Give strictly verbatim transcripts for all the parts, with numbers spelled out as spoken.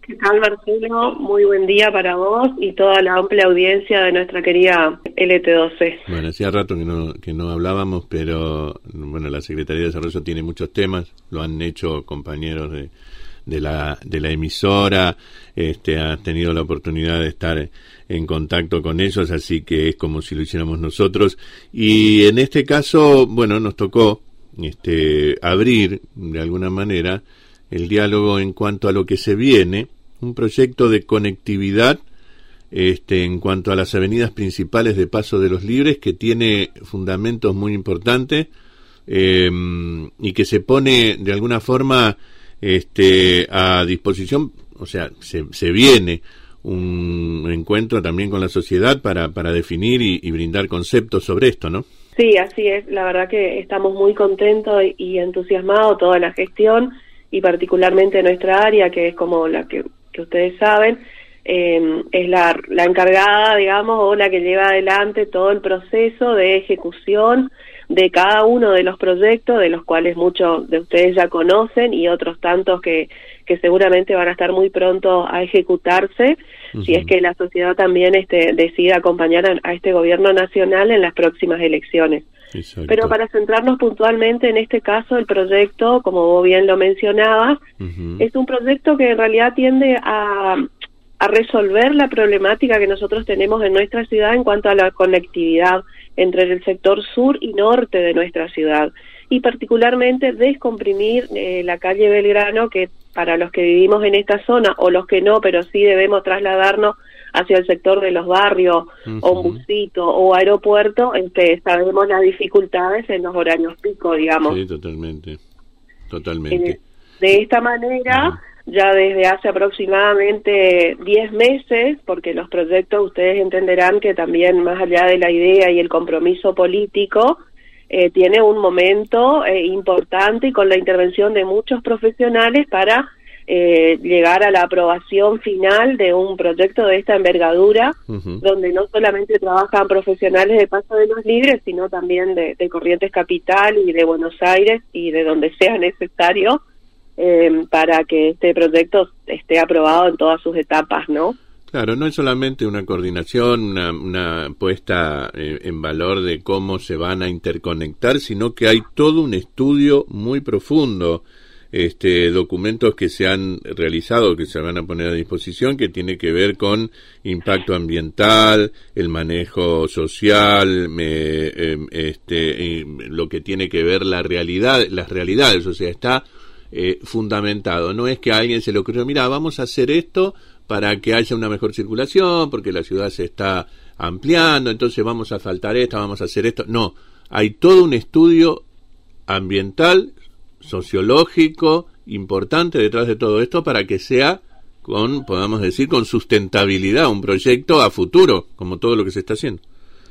¿Qué tal, Marcelo? Muy buen día para vos y toda la amplia audiencia de nuestra querida L T doce. Bueno, hacía rato que no que no hablábamos, pero bueno, la Secretaría de Desarrollo tiene muchos temas, lo han hecho compañeros de, de la de la emisora, este, has tenido la oportunidad de estar en contacto con ellos, así que es como si lo hiciéramos nosotros. Y en este caso, bueno, nos tocó este abrir de alguna manera el diálogo en cuanto a lo que se viene, un proyecto de conectividad este, en cuanto a las avenidas principales de Paso de los Libres, que tiene fundamentos muy importantes eh, y que se pone de alguna forma este, a disposición, o sea, se, se viene un encuentro también con la sociedad para, para definir y, y brindar conceptos sobre esto, ¿no? Sí, así es, la verdad que estamos muy contentos y entusiasmados toda la gestión, y particularmente nuestra área, que es como la que, que ustedes saben, eh, es la, la encargada, digamos, o la que lleva adelante todo el proceso de ejecución de cada uno de los proyectos, de los cuales muchos de ustedes ya conocen y otros tantos que, que seguramente van a estar muy pronto a ejecutarse, uh-huh. si es que la sociedad también este, decide acompañar a, a este gobierno nacional en las próximas elecciones. Exacto. Pero para centrarnos puntualmente en este caso, el proyecto, como vos bien lo mencionabas, uh-huh. es un proyecto que en realidad tiende a, a resolver la problemática que nosotros tenemos en nuestra ciudad en cuanto a la conectividad entre el sector sur y norte de nuestra ciudad, y particularmente descomprimir eh, la calle Belgrano, que para los que vivimos en esta zona, o los que no, pero sí debemos trasladarnos hacia el sector de los barrios, uh-huh. o un busito, o aeropuerto, en que sabemos las dificultades en los horarios pico, digamos. Sí, totalmente, totalmente. Eh, de esta manera, uh-huh. ya desde hace aproximadamente diez meses, porque los proyectos ustedes entenderán que también más allá de la idea y el compromiso político, eh, tiene un momento eh, importante y con la intervención de muchos profesionales para Eh, llegar a la aprobación final de un proyecto de esta envergadura, uh-huh. donde no solamente trabajan profesionales de Paso de los Libres, sino también de, de Corrientes Capital y de Buenos Aires y de donde sea necesario eh, para que este proyecto esté aprobado en todas sus etapas, ¿no? Claro, no es solamente una coordinación, una, una puesta eh, en valor de cómo se van a interconectar, sino que hay todo un estudio muy profundo, Este, documentos que se han realizado, que se van a poner a disposición, que tiene que ver con impacto ambiental, el manejo social, me, eh, este, eh, lo que tiene que ver la realidad, las realidades, o sea, está eh, fundamentado. No es que a alguien se le ocurrió, mira, vamos a hacer esto para que haya una mejor circulación, porque la ciudad se está ampliando, entonces vamos a asfaltar esto, vamos a hacer esto. No, hay todo un estudio ambiental, sociológico importante detrás de todo esto para que sea con, podamos decir, con sustentabilidad, un proyecto a futuro, como todo lo que se está haciendo.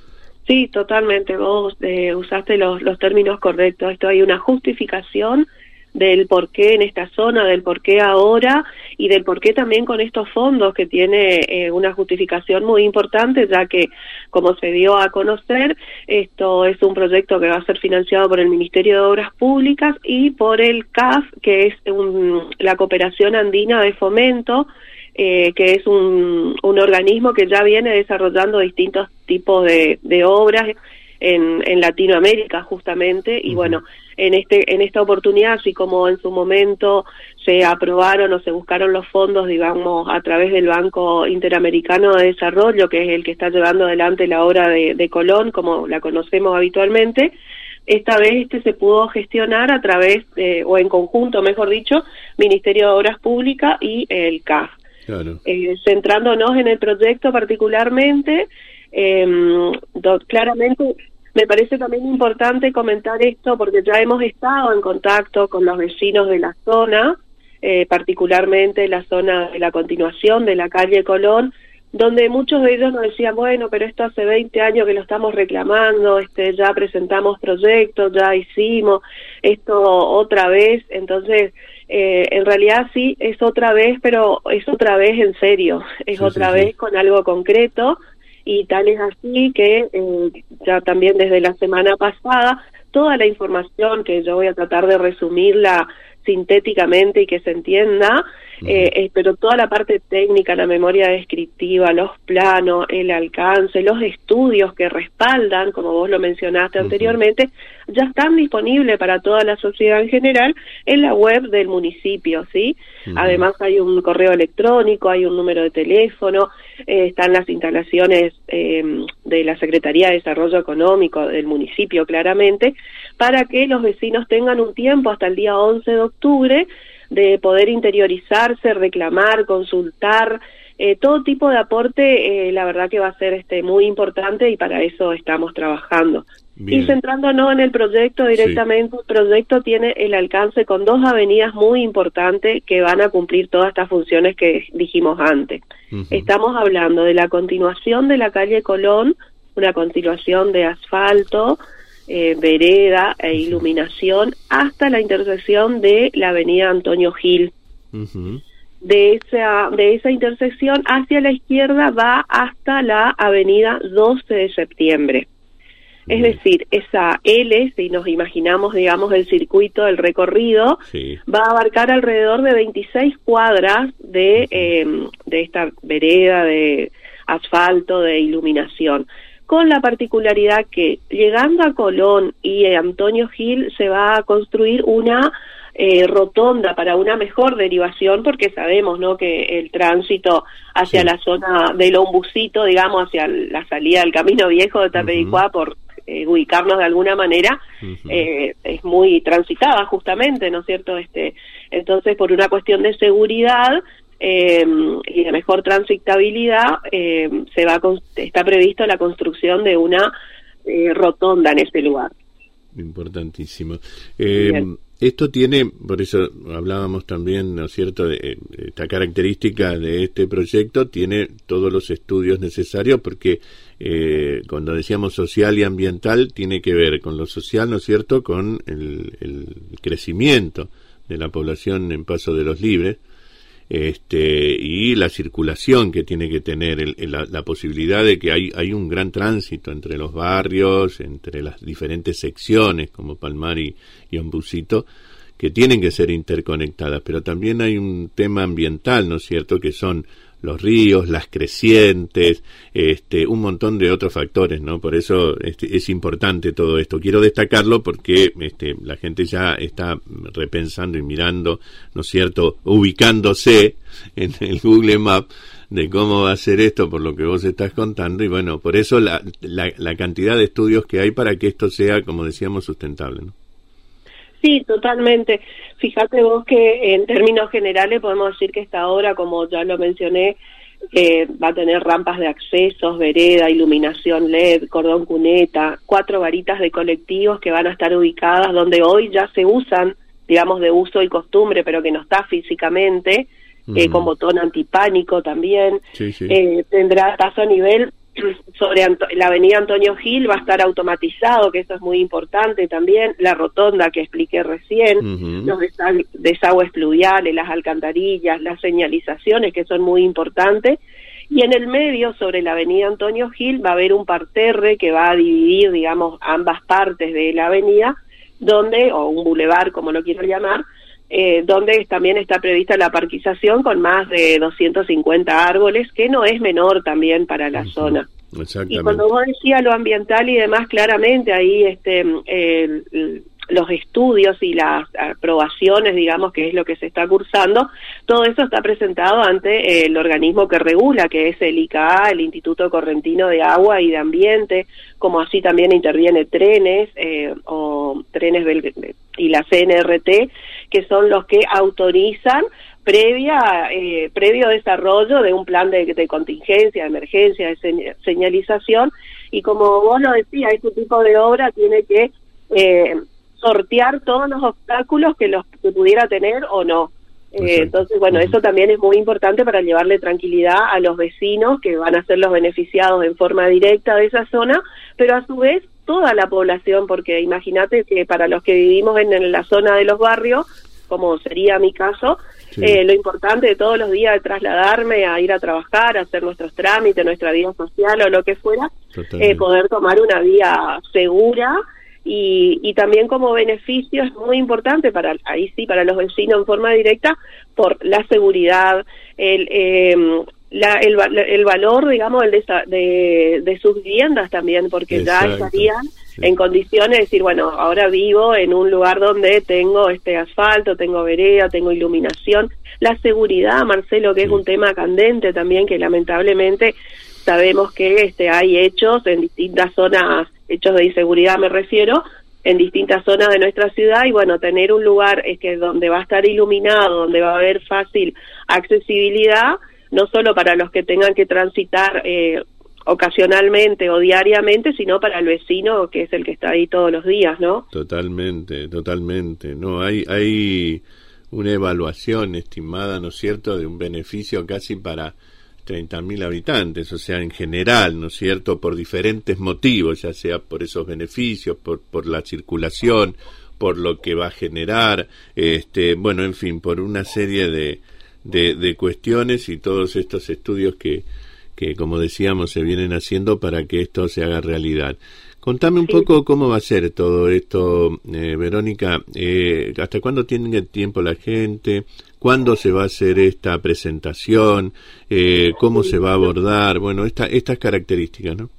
Sí, totalmente, vos eh, usaste los, los términos correctos. Esto hay una justificación del porqué en esta zona, del porqué ahora y del porqué también con estos fondos, que tiene eh, una justificación muy importante, ya que, como se dio a conocer, esto es un proyecto que va a ser financiado por el Ministerio de Obras Públicas y por el C A F, que es un, la Cooperación Andina de Fomento, eh, que es un, un organismo que ya viene desarrollando distintos tipos de, de obras en, en Latinoamérica justamente, y uh-huh. bueno, en este en esta oportunidad, así como en su momento se aprobaron o se buscaron los fondos, digamos, a través del Banco Interamericano de Desarrollo, que es el que está llevando adelante la obra de, de Colón, como la conocemos habitualmente, esta vez este se pudo gestionar a través, de, o en conjunto, mejor dicho, Ministerio de Obras Públicas y el C A F. Claro. Eh, centrándonos en el proyecto particularmente, eh, do, claramente me parece también importante comentar esto porque ya hemos estado en contacto con los vecinos de la zona, eh, particularmente la zona de la continuación de la calle Colón, donde muchos de ellos nos decían, bueno, pero esto hace veinte años que lo estamos reclamando, este, ya presentamos proyectos, ya hicimos esto otra vez, entonces eh, en realidad sí es otra vez, pero es otra vez en serio, es sí, otra sí, vez sí. con algo concreto, y tal es así que eh, ya también desde la semana pasada toda la información, que yo voy a tratar de resumirla sintéticamente y que se entienda, Uh-huh. eh, eh, pero toda la parte técnica, la memoria descriptiva, los planos, el alcance, los estudios que respaldan, como vos lo mencionaste uh-huh. anteriormente, ya están disponibles para toda la sociedad en general en la web del municipio, ¿sí? Uh-huh. Además hay un correo electrónico, hay un número de teléfono, eh, están las instalaciones eh, de la Secretaría de Desarrollo Económico del municipio, claramente, para que los vecinos tengan un tiempo hasta el día once de octubre de poder interiorizarse, reclamar, consultar, eh, todo tipo de aporte, eh, la verdad que va a ser este muy importante y para eso estamos trabajando. Bien. Y centrándonos en el proyecto directamente, sí. El proyecto tiene el alcance con dos avenidas muy importantes que van a cumplir todas estas funciones que dijimos antes. Uh-huh. Estamos hablando de la continuación de la calle Colón, una continuación de asfalto, eh, vereda e iluminación hasta la intersección de la avenida Antonio Gil. Uh-huh. De esa, de esa intersección hacia la izquierda va hasta la avenida doce de septiembre. Es decir, esa L, si nos imaginamos, digamos, el circuito, el recorrido, sí. va a abarcar alrededor de veintiséis cuadras de, uh-huh. eh, de esta vereda de asfalto, de iluminación, con la particularidad que llegando a Colón y eh, Antonio Gil se va a construir una eh, rotonda para una mejor derivación, porque sabemos, ¿no?, que el tránsito hacia sí. la zona del Ombucito, digamos, hacia la salida del Camino Viejo de Tapedicuá, uh-huh. por Eh, ubicarnos de alguna manera, uh-huh. eh, es muy transitada justamente, ¿no es cierto? Este, entonces, por una cuestión de seguridad eh, y de mejor transitabilidad, eh, se va a, está previsto la construcción de una eh, rotonda en ese lugar. Importantísimo. Eh, esto tiene, por eso hablábamos también, ¿no es cierto?, de esta característica de este proyecto, tiene todos los estudios necesarios porque eh, cuando decíamos social y ambiental, tiene que ver con lo social, ¿no es cierto?, con el, el crecimiento de la población en Paso de los Libres, este y la circulación que tiene que tener, el, el, la, la posibilidad de que hay, hay un gran tránsito entre los barrios, entre las diferentes secciones como Palmar y, y Ombucito, que tienen que ser interconectadas, pero también hay un tema ambiental, ¿no es cierto?, que son los ríos, las crecientes, este, un montón de otros factores, ¿no? Por eso este, es importante todo esto. Quiero destacarlo porque este, la gente ya está repensando y mirando, ¿no es cierto?, ubicándose en el Google Maps de cómo va a ser esto por lo que vos estás contando, y bueno, por eso la, la, la cantidad de estudios que hay para que esto sea, como decíamos, sustentable, ¿no? Sí, totalmente. Fíjate vos que en términos generales podemos decir que esta obra, como ya lo mencioné, eh, va a tener rampas de accesos, vereda, iluminación L E D, cordón cuneta, cuatro varitas de colectivos que van a estar ubicadas donde hoy ya se usan, digamos, de uso y costumbre, pero que no está físicamente, uh-huh. eh, con botón antipánico también. Sí, sí. Eh, tendrá paso a nivel sobre Anto- la avenida Antonio Gil, va a estar automatizado, que eso es muy importante también, la rotonda que expliqué recién, uh-huh. los desa- desagües pluviales, las alcantarillas, las señalizaciones que son muy importantes, y en el medio, sobre la avenida Antonio Gil, va a haber un parterre que va a dividir, digamos, ambas partes de la avenida, donde, o un bulevar, como lo quiero llamar, Eh, donde también está prevista la parquización con más de doscientos cincuenta árboles, que no es menor también para la uh-huh. zona. Y cuando vos decías lo ambiental y demás, claramente ahí este eh, los estudios y las aprobaciones, digamos, que es lo que se está cursando, todo eso está presentado ante eh, el organismo que regula, que es el I C A A, el Instituto Correntino de Agua y de Ambiente, como así también interviene Trenes eh, o Trenes del, y la C N R T, que son los que autorizan previa eh, previo desarrollo de un plan de, de contingencia, de emergencia, de señ- señalización, y como vos lo decías, este tipo de obra tiene que eh, sortear todos los obstáculos que los que pudiera tener o no. Eh, entonces, bueno, uh-huh. eso también es muy importante para llevarle tranquilidad a los vecinos que van a ser los beneficiados en forma directa de esa zona, pero a su vez toda la población, porque imagínate que para los que vivimos en, en la zona de los barrios, como sería mi caso, sí. eh, lo importante de todos los días de trasladarme a ir a trabajar, a hacer nuestros trámites, nuestra vida social o lo que fuera, eh, poder tomar una vía segura y, y también como beneficio es muy importante para, ahí sí, para los vecinos en forma directa, por la seguridad, el, eh, la, el, el valor, digamos, el de, de, de sus viviendas también, porque Exacto. ya estarían sí. en condiciones de decir, bueno, ahora vivo en un lugar donde tengo este asfalto, tengo vereda, tengo iluminación. La seguridad, Marcelo, que sí. es un tema candente también, que lamentablemente sabemos que este hay hechos en distintas zonas, hechos de inseguridad me refiero, en distintas zonas de nuestra ciudad, y bueno, tener un lugar es que donde va a estar iluminado, donde va a haber fácil accesibilidad, no solo para los que tengan que transitar eh, ocasionalmente o diariamente, sino para el vecino que es el que está ahí todos los días, ¿no? Totalmente, totalmente. No, hay hay una evaluación estimada, ¿no es cierto?, de un beneficio casi para treinta mil habitantes, o sea, en general, ¿no es cierto?, por diferentes motivos, ya sea por esos beneficios, por por la circulación, por lo que va a generar, este, bueno, en fin, por una serie de de, de cuestiones y todos estos estudios que que, como decíamos, se vienen haciendo para que esto se haga realidad. Contame un sí. poco cómo va a ser todo esto, eh, Verónica, eh, ¿hasta cuándo tiene tiempo la gente? ¿Cuándo se va a hacer esta presentación? Eh, ¿Cómo se va a abordar? Bueno, esta, estas características, ¿no?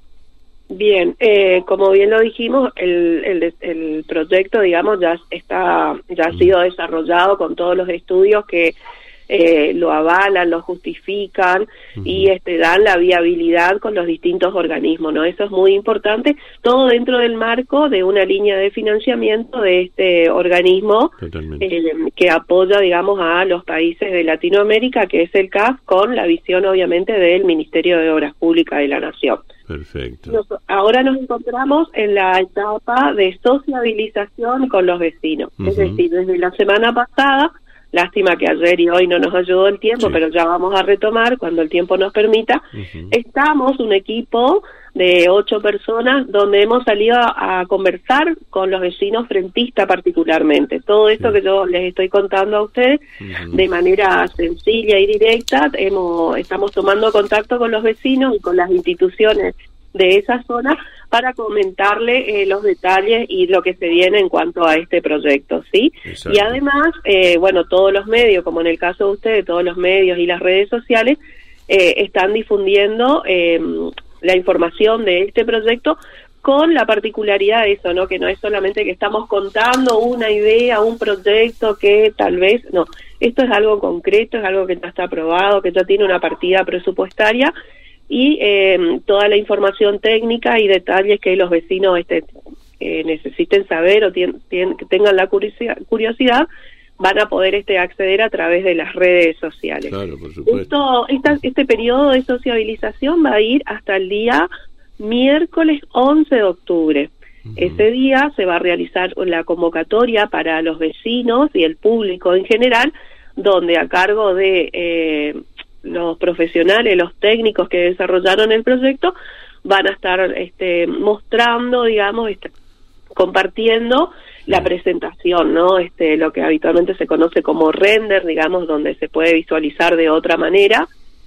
Bien, eh, como bien lo dijimos, el, el, el proyecto, digamos, ya está, ya ha sido desarrollado con todos los estudios que Eh, lo avalan, lo justifican uh-huh. y este dan la viabilidad con los distintos organismos, ¿no? Eso es muy importante, todo dentro del marco de una línea de financiamiento de este organismo eh, que apoya, digamos, a los países de Latinoamérica, que es el C A F, con la visión, obviamente, del Ministerio de Obras Públicas de la Nación. Perfecto. Nos, ahora nos encontramos en la etapa de sociabilización con los vecinos, uh-huh. es decir, desde la semana pasada. Lástima que ayer y hoy no nos ayudó el tiempo, sí. pero ya vamos a retomar cuando el tiempo nos permita. Uh-huh. Estamos un equipo de ocho personas donde hemos salido a, a conversar con los vecinos frentistas particularmente. Todo esto sí. que yo les estoy contando a ustedes uh-huh. de manera sencilla y directa, hemos, estamos tomando contacto con los vecinos y con las instituciones de esa zona para comentarle eh, los detalles y lo que se viene en cuanto a este proyecto, ¿sí? Exacto. Y además, eh, bueno, todos los medios, como en el caso de ustedes, todos los medios y las redes sociales eh, están difundiendo eh, la información de este proyecto con la particularidad de eso, ¿no? Que no es solamente que estamos contando una idea, un proyecto que tal vez, no, esto es algo concreto, es algo que ya está aprobado, que ya tiene una partida presupuestaria y eh, toda la información técnica y detalles que los vecinos este, eh, necesiten saber o tien, tien, tengan la curiosidad, curiosidad van a poder este acceder a través de las redes sociales. Claro, por supuesto. Esto, esta, este periodo de sociabilización va a ir hasta el día miércoles once de octubre. Uh-huh. Ese día se va a realizar la convocatoria para los vecinos y el público en general, donde a cargo de Eh, los profesionales, los técnicos que desarrollaron el proyecto van a estar este, mostrando, digamos, este, compartiendo la presentación, ¿no? Este, lo que habitualmente se conoce como render, digamos, donde se puede visualizar de otra manera,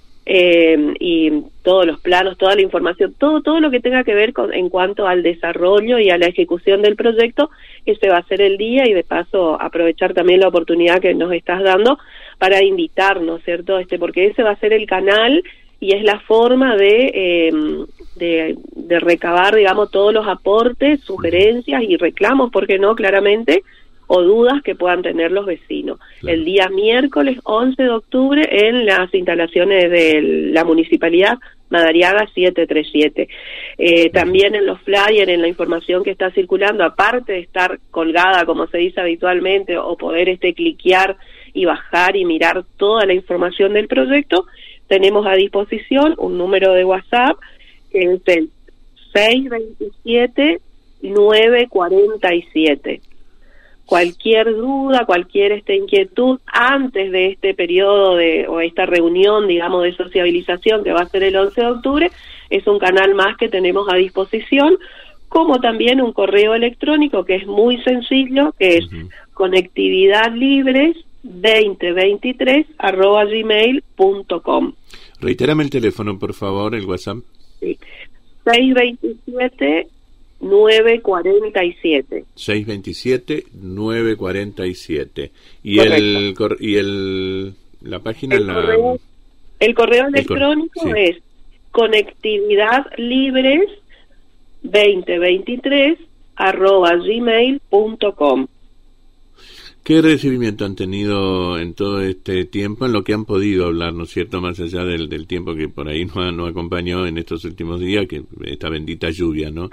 eh, y todos los planos, toda la información, todo todo lo que tenga que ver con en cuanto al desarrollo y a la ejecución del proyecto, que se va a hacer el día, y de paso aprovechar también la oportunidad que nos estás dando para invitarnos, ¿cierto? Este, porque ese va a ser el canal y es la forma de, eh, de, de recabar, digamos, todos los aportes, sugerencias y reclamos, ¿por qué no?, claramente, o dudas que puedan tener los vecinos. Claro. El día miércoles once de octubre en las instalaciones de la Municipalidad Madariaga setecientos treinta y siete. Eh, también en los flyers, en la información que está circulando, aparte de estar colgada, como se dice habitualmente, o poder este cliquear y bajar y mirar toda la información del proyecto, tenemos a disposición un número de WhatsApp que es el seis veintisiete nueve cuarenta y siete. Cualquier duda, cualquier este inquietud antes de este periodo de o esta reunión, digamos, de sociabilización que va a ser el once de octubre, es un canal más que tenemos a disposición, como también un correo electrónico que es muy sencillo, que es uh-huh. conectividadlibres veinte veintitrés arroba gmail punto com. Reitérame el teléfono, por favor, el WhatsApp. Sí. seis veintisiete nueve cuarenta y siete. seiscientos veintisiete, nueve cuarenta y siete. Y el cor- y el la página el la correo, el correo electrónico el cor- sí. es conectividadlibres veinte veintitrés arroba gmail punto com. ¿Qué recibimiento han tenido en todo este tiempo, en lo que han podido hablar, ¿no es cierto?, más allá del, del tiempo que por ahí nos, nos acompañó en estos últimos días, que esta bendita lluvia, ¿no?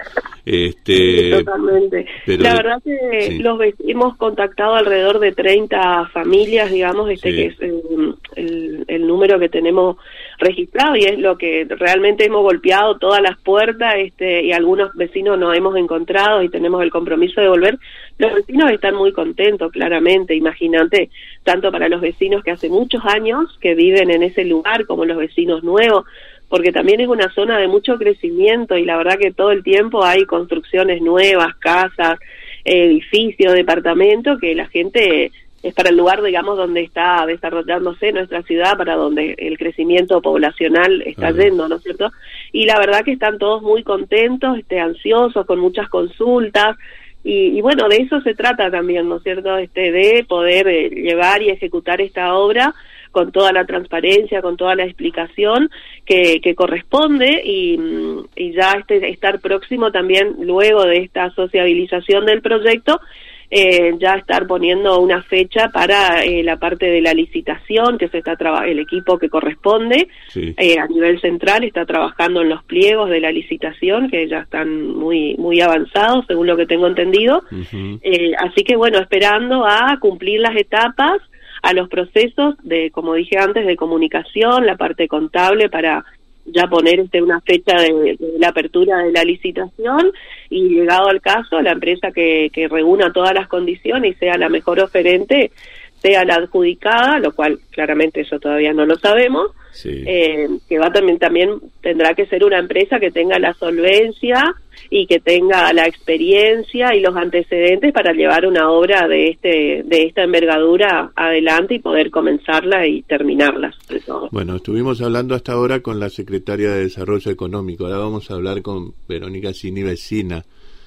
Este, sí, totalmente. Pero, la verdad que sí. los hemos contactado alrededor de treinta familias, digamos, este Sí. que es el, el, el número que tenemos registrado y es lo que realmente hemos golpeado todas las puertas, este y algunos vecinos nos hemos encontrado y tenemos el compromiso de volver. Los vecinos están muy contentos, claramente, imagínate, tanto para los vecinos que hace muchos años que viven en ese lugar como los vecinos nuevos, porque también es una zona de mucho crecimiento y la verdad que todo el tiempo hay construcciones nuevas, casas, edificios, departamentos, que la gente es para el lugar, digamos, donde está desarrollándose nuestra ciudad, para donde el crecimiento poblacional está uh-huh. yendo, ¿no es cierto? Y la verdad que están todos muy contentos, este, ansiosos, con muchas consultas, y, y bueno, de eso se trata también, ¿no es cierto?, este, de poder eh, llevar y ejecutar esta obra con toda la transparencia, con toda la explicación que, que corresponde y, y ya este, estar próximo también, luego de esta sociabilización del proyecto, Eh, ya estar poniendo una fecha para eh, la parte de la licitación, que se está traba- el equipo que corresponde sí. eh, a nivel central está trabajando en los pliegos de la licitación, que ya están muy muy avanzados, según lo que tengo entendido. Uh-huh. Eh, así que bueno, esperando a cumplir las etapas, a los procesos de, como dije antes, de comunicación, la parte contable para ya poner este, una fecha de, de la apertura de la licitación y, llegado al caso, la empresa que, que reúna todas las condiciones y sea la mejor oferente sea la adjudicada, lo cual claramente eso todavía no lo sabemos, sí. eh, que va también también tendrá que ser una empresa que tenga la solvencia y que tenga la experiencia y los antecedentes para llevar una obra de este de esta envergadura adelante y poder comenzarla y terminarla. Bueno, estuvimos hablando hasta ahora con la secretaria de Desarrollo Económico, ahora vamos a hablar con Verónica Cini, vecina.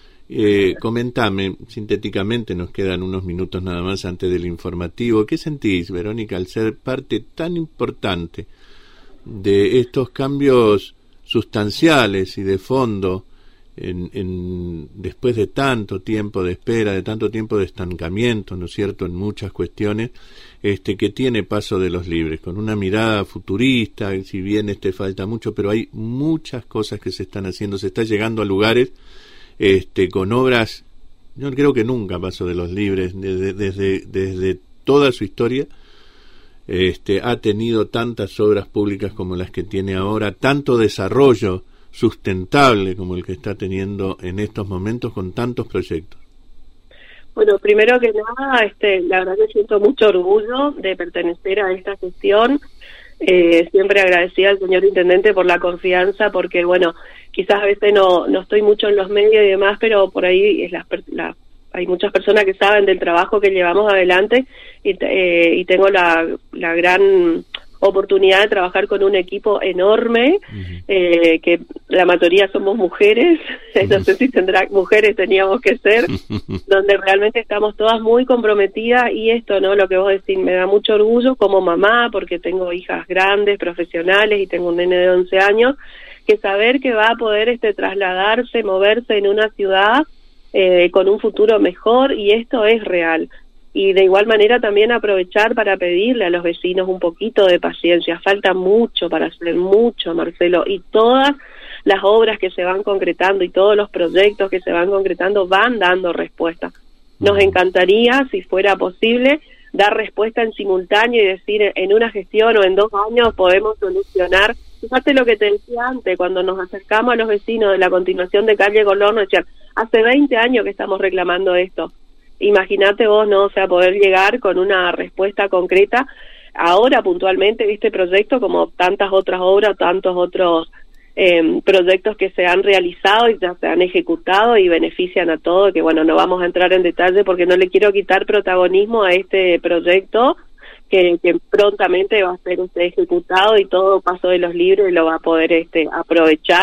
Eh, comentame, sintéticamente, nos quedan unos minutos nada más antes del informativo. ¿Qué sentís, Verónica, al ser parte tan importante de estos cambios sustanciales y de fondo en, en, después de tanto tiempo de espera, de tanto tiempo de estancamiento, ¿no es cierto?, en muchas cuestiones, este que tiene Paso de los Libres, con una mirada futurista, si bien este falta mucho, pero hay muchas cosas que se están haciendo, se está llegando a lugares Este, con obras, yo creo que nunca Paso de los Libres, desde, desde, desde toda su historia, este, ha tenido tantas obras públicas como las que tiene ahora, tanto desarrollo sustentable como el que está teniendo en estos momentos con tantos proyectos. Bueno, primero que nada, este, la verdad que siento mucho orgullo de pertenecer a esta gestión. Eh, siempre agradecida al señor intendente por la confianza, porque bueno, quizás a veces no no estoy mucho en los medios y demás, pero por ahí es la, la, hay muchas personas que saben del trabajo que llevamos adelante y, eh, y tengo la, la gran oportunidad de trabajar con un equipo enorme, uh-huh. eh, que la mayoría somos mujeres, uh-huh. no sé si tendrá mujeres teníamos que ser, donde realmente estamos todas muy comprometidas, y esto, ¿no?, lo que vos decís, me da mucho orgullo como mamá, porque tengo hijas grandes, profesionales, y tengo un nene de once años, que saber que va a poder este trasladarse, moverse en una ciudad eh, con un futuro mejor, y esto es real. Y de igual manera también aprovechar para pedirle a los vecinos un poquito de paciencia. Falta mucho para hacer, mucho, Marcelo, y todas las obras que se van concretando y todos los proyectos que se van concretando van dando respuesta. Nos encantaría, si fuera posible, dar respuesta en simultáneo y decir, en una gestión o en dos años podemos solucionar. Fíjate lo que te decía antes, cuando nos acercamos a los vecinos de la continuación de calle Colón, nos decían, hace veinte años que estamos reclamando esto. Imagínate vos, ¿no? O sea, poder llegar con una respuesta concreta ahora puntualmente de este proyecto, como tantas otras obras, tantos otros eh, proyectos que se han realizado y ya se han ejecutado y benefician a todo, que bueno, no vamos a entrar en detalle porque no le quiero quitar protagonismo a este proyecto que, que prontamente va a ser este ejecutado y todo Paso de los Libres lo va a poder este aprovechar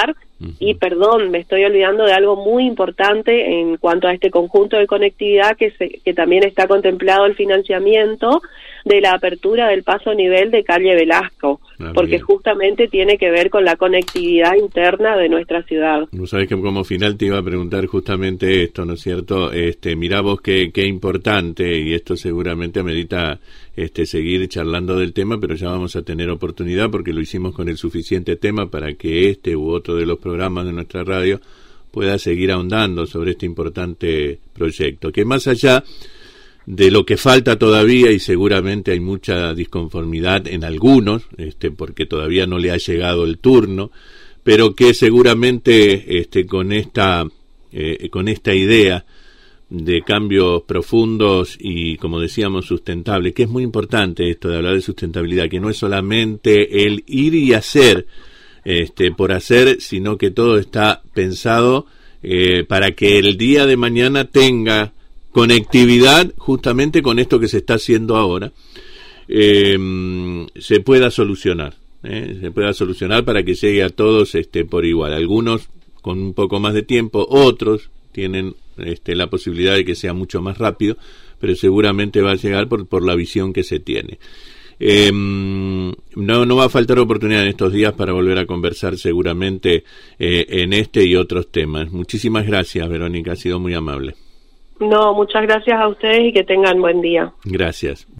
Uh-huh. Y perdón, me estoy olvidando de algo muy importante en cuanto a este conjunto de conectividad, que, se, que también está contemplado el financiamiento de la apertura del paso a nivel de calle Velasco, ah, porque bien. Justamente tiene que ver con la conectividad interna de nuestra ciudad. Vos sabés que como final te iba a preguntar justamente esto, ¿no es cierto? Este, mirá vos qué, qué importante, y esto seguramente amerita este, seguir charlando del tema, pero ya vamos a tener oportunidad porque lo hicimos con el suficiente tema para que este u otro de los programas de nuestra radio pueda seguir ahondando sobre este importante proyecto, que más allá de lo que falta todavía, y seguramente hay mucha disconformidad en algunos, este, porque todavía no le ha llegado el turno, pero que seguramente este, con esta eh, con esta idea de cambios profundos y, como decíamos, sustentables, que es muy importante esto de hablar de sustentabilidad, que no es solamente el ir y hacer este, por hacer, sino que todo está pensado eh, para que el día de mañana tenga conectividad, justamente con esto que se está haciendo ahora, eh, se pueda solucionar, eh, se pueda solucionar para que llegue a todos este, por igual. Algunos con un poco más de tiempo, otros tienen este, la posibilidad de que sea mucho más rápido, pero seguramente va a llegar por, por la visión que se tiene. Eh, no, no va a faltar oportunidad en estos días para volver a conversar seguramente eh, en este y otros temas. Muchísimas gracias, Verónica, ha sido muy amable. No, muchas gracias a ustedes y que tengan buen día. Gracias.